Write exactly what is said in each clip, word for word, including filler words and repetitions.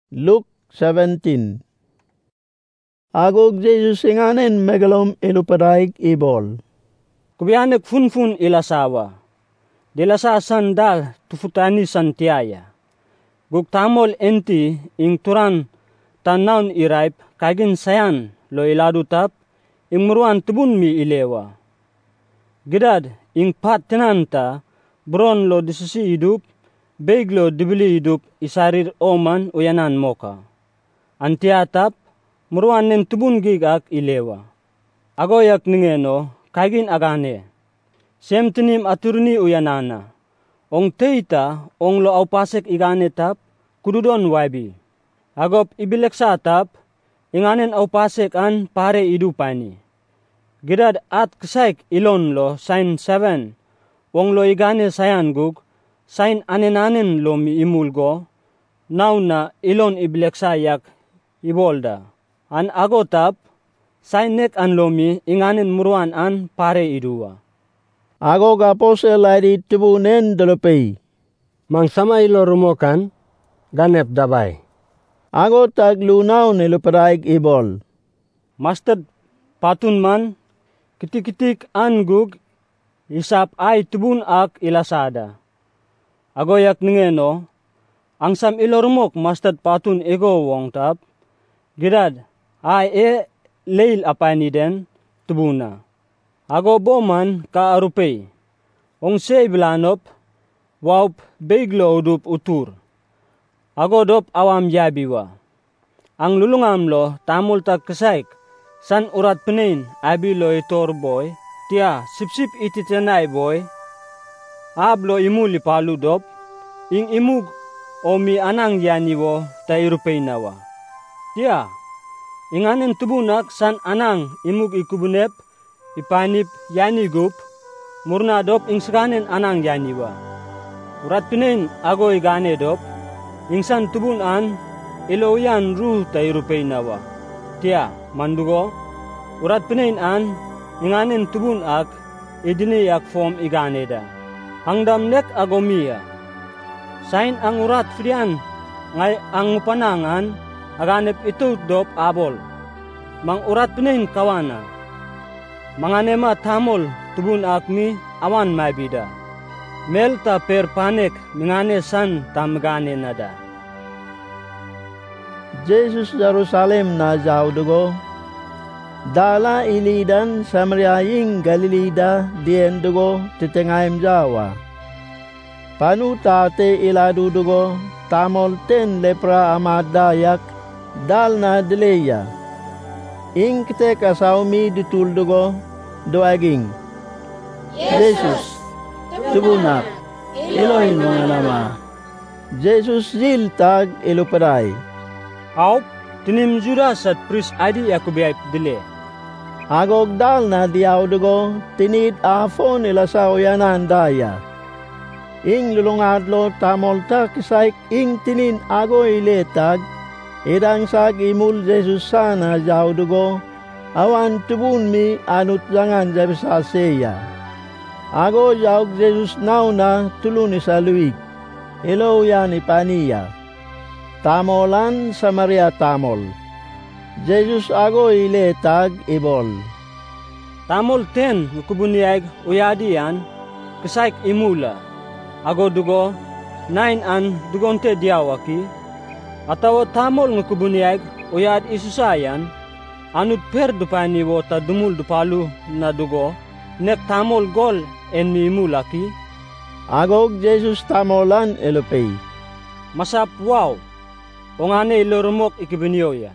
Luke seventeen. Agog Jesus inganen megalom ilupadaig ibol. Kubianek funfun ilasawa. Dilasa sandal tufutani santiaya. Gugtamol enti ing turan tanaun iraip kagin sayan lo iladu tap ing muruan tebun mi ilewa. Gidad ing pat tinanta bron lo disusi hidup beig lo dibili hidup isarir oman uyanan moka. Antiatap muruan nen tebun gigak ilewa. Agoyak ningeno kagin agane. Sem tinim aturni uyanana. Ong teita ong lo aupasek igane tap kududon wabi. Agop ibileksa tap inganen aupasek an pare idupani. Gidad at kesaik ilon lo sain seven. Ong lo igane sayan gug sain anenanen lo mi imulgo. Now na ilon ibileksa yak ibolda. An agotap sain nek an lomi inganen muruan an pare idua. Agog aposel ay tibunen dalapay. Mangsama ilo rumokan, ganep dabay. Ago taglunaw nilupadaig ibol. Mastad patun man, kitik-kitik angug, isap ay tibun ak ilasada. Agoyak ningeno, ang sam ilo rumok mastad patun ego wong tap, gidad ay e leil apani den tibuna. Ago boman ka arupay, ong siya bilanop, waup beiglo udup utur. Ago dop awam yabiwa. Ang lulungam lo tamul tag kasaik, san urat penin abi lo itor boy, tia sip-sip ititenay boy, ablo imuli palu dop, ing imug o mi anang yaniwo ta irupay nawa. Tia, inganen tubunak san anang imug ikubunep, ipanip yanigup, murna dop ing sekanen anang yaniwa. Urat pinin ago igane dop, ingsan tubun an iloyan ruh tay rupay nawa. Tia, mandugo, urat pinin an inganen tubun ak idini yak form igane da. Hangdam nek agomia. Sain ang urat frian ngay ang panangan aganep itu dop abol. Mang urat pinin kawana. Manganema tamol tubun akmi awan mabida. Mel ta per panek mingane san tamgane nada. Jesus Jerusalem na jaudugo. Dala ilidan Samariaing Galilida diendugo titengayem Jawa. Panutate iladudugo tamol ten lepra amadayak dal na dileya. Ing kite kasaumi dituldugo doaging. Jesus, tubunak, Elohim mga nama. Jesus zil tag ilupaday. Aup, tinim Judas at pris adi yakubiay dile. Agog dal na diawdugo tinid afon ila sa uyanan daya. Ing lulungadlo tamol ta kisaik ing tinin ago iletag. Idang sag imul Jesus sana jaudugo, awan tubun mi anut jangan jabi sa seya. Ago jaug Jesus now na tuluni sa luig, ilo yan ipaniya. Tamolan sa Maria tamol. Jesus ago iletag ibol. Tamol ten ukubuniyag uyadian, kasaik imula. Ago dugo, nine an dugonte diawaki, atawa tamol ng kubuniyag uyad isusayan, anut per dupani wo ta dumul dupalu na dugo, nek tamol gol en mimulaki. Agog Jesus tamolan elopay. Masap wow, ongane ilorumok ikibinyoya.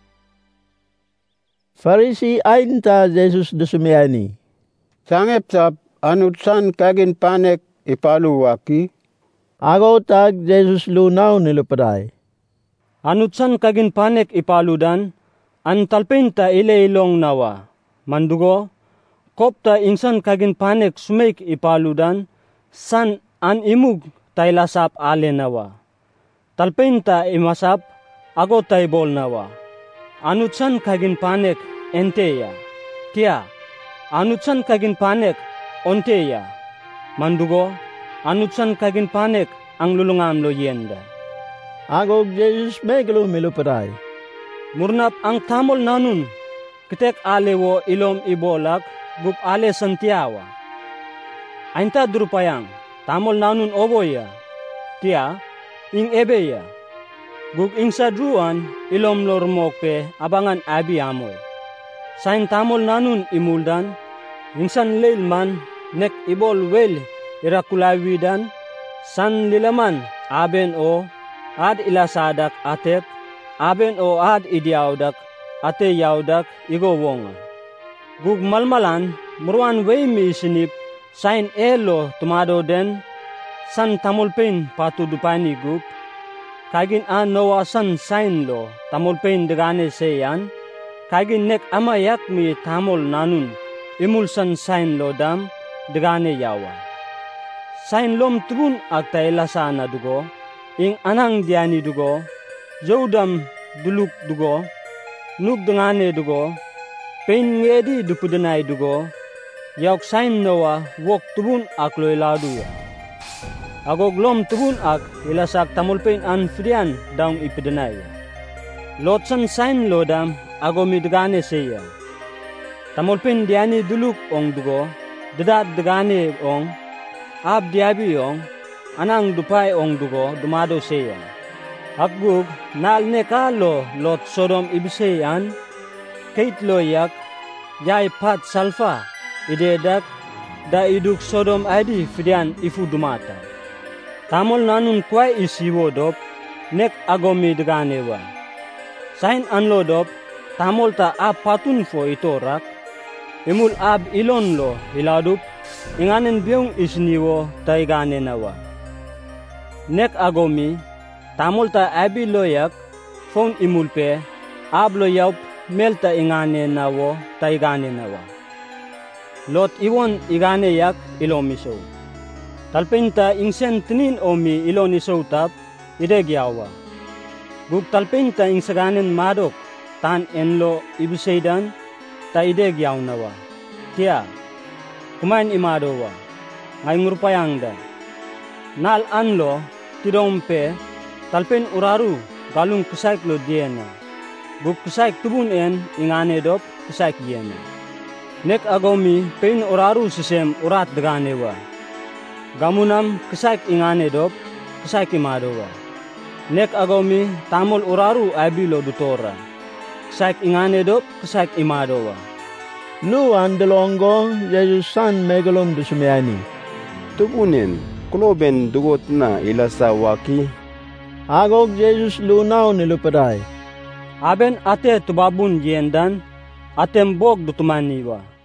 Farisi ain ta Jesus dusumiyani. Sangep tap anut san kagin panek ipalu waki. Ago tag Jesus lunaw nilupaday. Anutsan kagin panek ipaludan, an talpenta ileilong nawa. Mandugo, kopta insan kagin panek sumek ipaludan, san an imug taylasap ale nawa. Talpenta imasap, ago taybol nawa. Anutsan kagin panek enteya. Tia, anutsan kagin panek onteya. Mandugo, anutsan kagin panek ang lulungam lo yenda. Agog Jesus megalo milupaday. Murnap ang tamol nanun, kitek alewo ilom ibolak, gup ale santiawa. Ainta drupayang, tamol nanun oboya, tia, ing ebeya. Gug ing sadruan, ilom lormokpe abangan abi amoy. Sain tamol nanun imuldan, ingsan leilman, nek ibol wel irakulawidan, san lilaman aben o ad ilasadak atet, aben o ad idiawdak, ate yawdak igo wonga. Gug malmalan, muruan wey mi isinip, sain elo tumado den, san tamulpen patudupani gup, kagin an noa san sain lo, tamulpen degane seyan, kagin nek amayak mi tamol nanun, imulsan sain lo dam, degane yawa. Sain lom tubun agta ilasana dugo, ing anang diani dugo, jodam duluk dugo, nuk dengane dugo, pain ngedi dupudenai dugo, yauk sain noa wok tubun ak lo iladuya. Agog lom tubun ak ilasak tamulpain an frian daung ipidenaya. Lotsan sain lodam ago midgane seya. Tamulpain diani duluk ong dugo, dedat degane ong, ab diabi ong, anang dupai ong dugo dumado seya. Akgug nal nekalo lot Sodom ibiseyan, kait loyak, yay pat salfa, idedak, da iduk Sodom adi fidian ifu dumata. Tamol nanun kway isiwodop, nek agomi deganewa. Sain anlodop, tamol ta ab patun fo itorak, imul ab ilon lo hiladup, inganen biyong isniwo ta igane nawa. Nek agomi, tamol ta abi loyak, fon imulpe, ab loyaup melta ingane nawo ta igane nawa. Lot iwon igane yak ilomiso. Talpenta ingsen tinin omi iloniso tap, idegyawa. Gug talpenta ingsaganen madok, tan enlo ibisaydan, ta idegyaw nawa. Tia, kumain imadowa, ngay ngurpayangda. Nal anlo, tidompe, talpen uraru, galung kusaik lo diena. Gug kusaik tubun en, ingane dop, kusaik yena. Nek agomi, pein uraru sisem urat deganewa. Gamunam kusaik ingane dop, kusaik imadowa. Nek agomi, tamol uraru abilo dutora. Kusaik ingane dop, kusaik imadowa. Nu andelongo, Jesus san megalom dusumyani. Tubunin, kuloben dugot na ilasa waki. Agog Jesus lunaw nilupaday. Aben ate tubabun yendan, atem bog dutumaniwa.